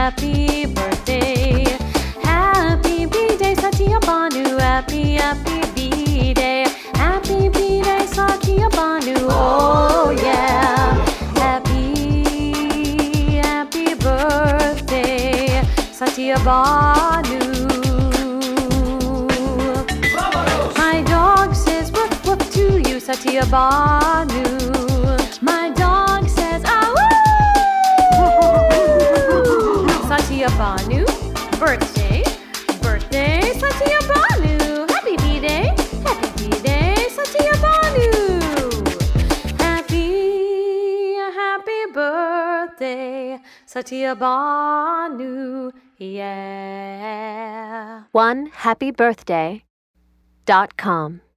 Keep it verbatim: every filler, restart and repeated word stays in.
happy birthday. Happy B-Day, Satya Bhanu. Happy, happy B-Day. Happy B-Day, Satya Bhanu. Oh yeah. Happy, happy birthday, Satya Bhanu. My dog says woof woof to you, Satya Bhanu. My dog says ah woo. Satya Bhanu, birthday, birthday, Satya Bhanu. Happy B-Day, happy B-Day, Satya Bhanu. Happy, happy birthday, Satya Bhanu. Yeah. one happy birthday dot com